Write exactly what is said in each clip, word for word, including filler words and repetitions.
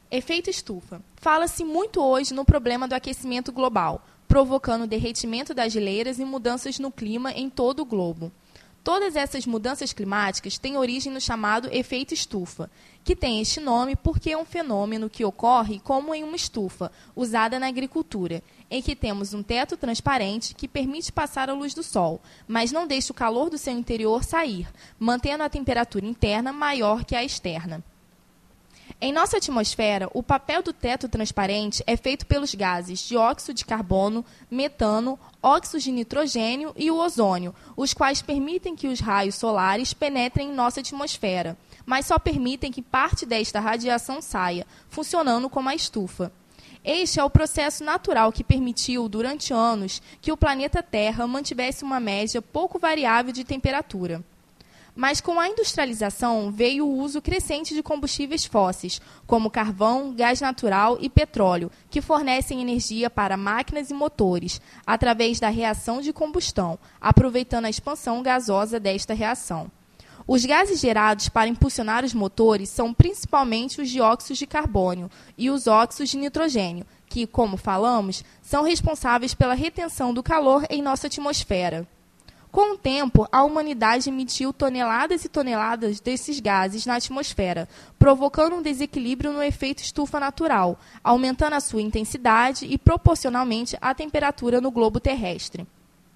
Efeito estufa. Fala-se muito hoje no problema do aquecimento global, provocando o derretimento das geleiras e mudanças no clima em todo o globo. Todas essas mudanças climáticas têm origem no chamado efeito estufa, que tem este nome porque é um fenômeno que ocorre como em uma estufa, usada na agricultura, em que temos um teto transparente que permite passar a luz do sol, mas não deixa o calor do seu interior sair, mantendo a temperatura interna maior que a externa. Em nossa atmosfera, o papel do teto transparente é feito pelos gases dióxido de carbono, metano, óxido de nitrogênio e o ozônio, os quais permitem que os raios solares penetrem em nossa atmosfera, mas só permitem que parte desta radiação saia, funcionando como a estufa. Este é o processo natural que permitiu, durante anos, que o planeta Terra mantivesse uma média pouco variável de temperatura. Mas com a industrialização veio o uso crescente de combustíveis fósseis, como carvão, gás natural e petróleo, que fornecem energia para máquinas e motores, através da reação de combustão, aproveitando a expansão gasosa desta reação. Os gases gerados para impulsionar os motores são principalmente os dióxidos de carbono e os óxidos de nitrogênio, que, como falamos, são responsáveis pela retenção do calor em nossa atmosfera. Com o tempo, a humanidade emitiu toneladas e toneladas desses gases na atmosfera, provocando um desequilíbrio no efeito estufa natural, aumentando a sua intensidade e, proporcionalmente, a temperatura no globo terrestre.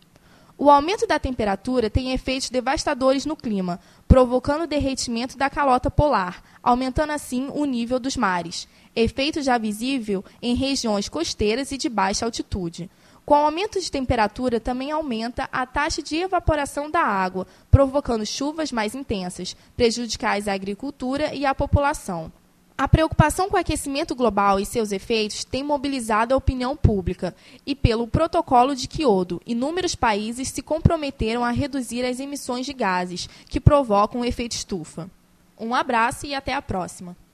O aumento da temperatura tem efeitos devastadores no clima, provocando o derretimento da calota polar, aumentando assim o nível dos mares, efeito já visível em regiões costeiras e de baixa altitude. Com o aumento de temperatura, também aumenta a taxa de evaporação da água, provocando chuvas mais intensas, prejudiciais à agricultura e à população. A preocupação com o aquecimento global e seus efeitos tem mobilizado a opinião pública e, pelo Protocolo de Kyoto, inúmeros países se comprometeram a reduzir as emissões de gases que provocam o efeito estufa. Um abraço e até a próxima!